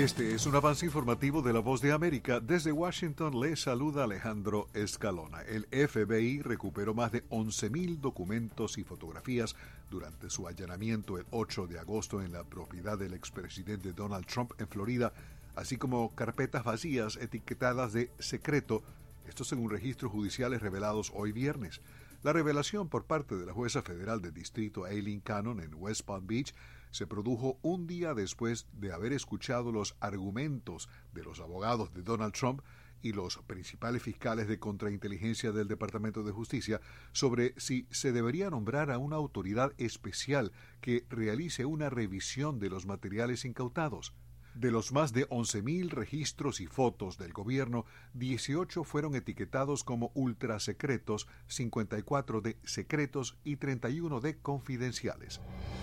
Este es un avance informativo de La Voz de América. Desde Washington le saluda Alejandro Escalona. El FBI recuperó más de 11.000 documentos y fotografías durante su allanamiento el 8 de agosto en la propiedad del expresidente Donald Trump en Florida, así como carpetas vacías etiquetadas de secreto, esto según registros judiciales revelados hoy viernes. La revelación por parte de la jueza federal del distrito Aileen Cannon en West Palm Beach se produjo un día después de haber escuchado los argumentos de los abogados de Donald Trump y los principales fiscales de contrainteligencia del Departamento de Justicia sobre si se debería nombrar a una autoridad especial que realice una revisión de los materiales incautados. De los más de 11.000 registros y fotos del gobierno, 18 fueron etiquetados como ultrasecretos, 54 de secretos y 31 de confidenciales.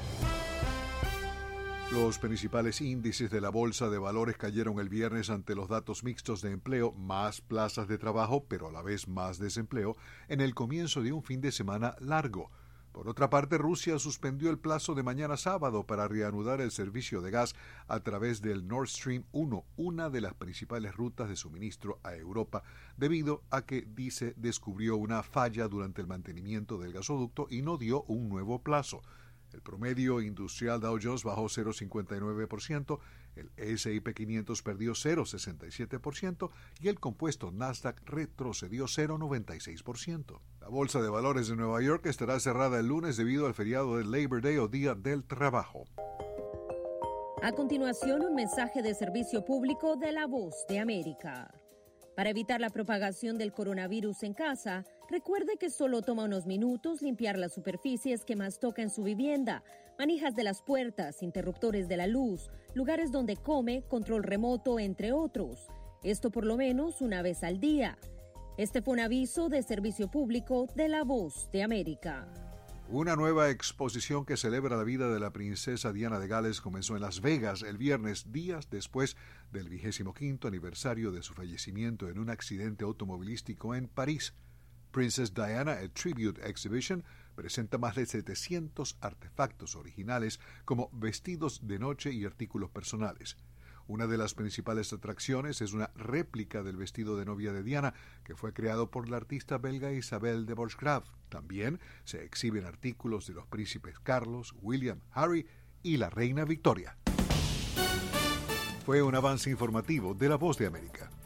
Los principales índices de la Bolsa de Valores cayeron el viernes ante los datos mixtos de empleo, más plazas de trabajo, pero a la vez más desempleo, en el comienzo de un fin de semana largo. Por otra parte, Rusia suspendió el plazo de mañana sábado para reanudar el servicio de gas a través del Nord Stream 1, una de las principales rutas de suministro a Europa, debido a que, dice, descubrió una falla durante el mantenimiento del gasoducto y no dio un nuevo plazo. El promedio industrial Dow Jones bajó 0,59%, el S&P 500 perdió 0,67% y el compuesto Nasdaq retrocedió 0,96%. La Bolsa de Valores de Nueva York estará cerrada el lunes debido al feriado del Labor Day o Día del Trabajo. A continuación, un mensaje de servicio público de La Voz de América. Para evitar la propagación del coronavirus en casa, recuerde que solo toma unos minutos limpiar las superficies que más toca en su vivienda, manijas de las puertas, interruptores de la luz, lugares donde come, control remoto, entre otros. Esto por lo menos una vez al día. Este fue un aviso de servicio público de La Voz de América. Una nueva exposición que celebra la vida de la princesa Diana de Gales comenzó en Las Vegas el viernes, días después del 25º aniversario de su fallecimiento en un accidente automovilístico en París. Princess Diana, a Tribute Exhibition, presenta más de 700 artefactos originales como vestidos de noche y artículos personales. Una de las principales atracciones es una réplica del vestido de novia de Diana, que fue creado por la artista belga Isabelle de Borchgrave. También se exhiben artículos de los príncipes Carlos, William, Harry y la reina Victoria. Fue un avance informativo de La Voz de América.